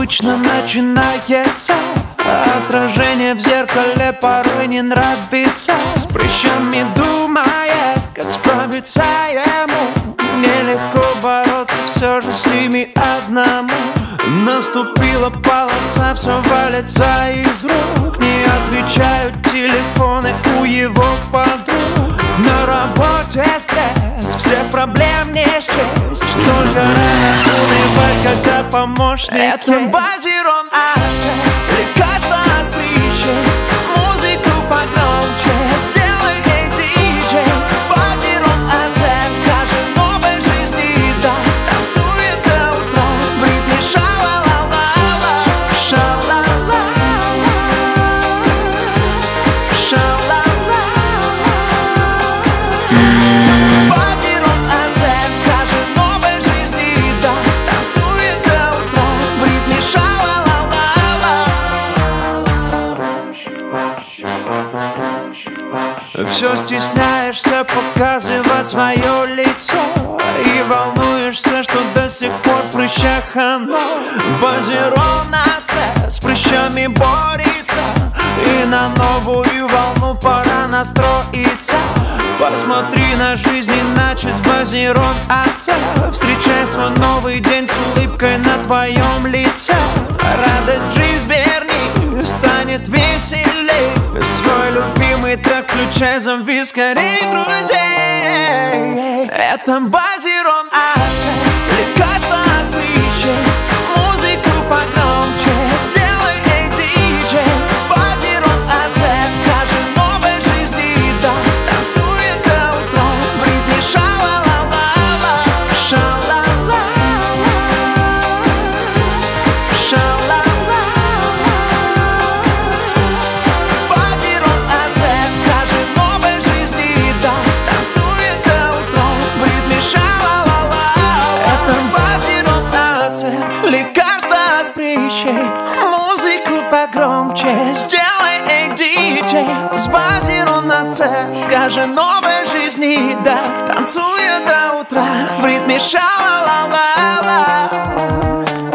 обычно начинается. Отражение в зеркале порой не нравится. С прыщами думает, как справиться ему. Нелегко бороться все же с ними одному. Наступила полоса, все валится из рук. Не отвечают телефоны у его подруг. На работе стресс, все проблем не счесть. Только рано унывать, когда помощник это есть. Базирон АЦ, лекарство от прыщей. Музыку погромче, сделай ей диджей. С базирон АЦ скажи новой жизни да. Танцует до утра в ритме ша-ла-ла-ла-ла. Ша-ла-ла-ла, ша-ла-ла. С базирон АЦ скажи новой жизни да. Танцует до утра в ритме ша-ла-ла-ла-ла. Все стесняешься показывать свое лицо и волнуешься, что до сих пор в прыщах оно. Базирон АЦ с прыщами борется, и на новую волну пора настроиться. Посмотри на жизнь иначе с базирон АЦ. Встречай свой новый день с улыбкой на твоем лице. Радость в жизнь верни, станет веселей. Свой любимый трек включай, зови скорей друзей. Это базирон АЦ, лекарство от прыщей. Музыку погромче, сделай ей диджей. С базирон АЦ скажи новой жизни да. Танцует до утра в ритме ша-ла-ла-ла-ла. Ша-ла-ла, ша-ла-ла. С базирон АЦ скажи новой жизни да. Танцует до утра в ритме ша-ла-ла-ла. Это базирон АЦ, лекарство от прыщей. Музыку погромче, сделай ей диджей. С базирон АЦ скажи новой жизни да. Танцует до утра в ритме ша-ла-ла-ла-ла.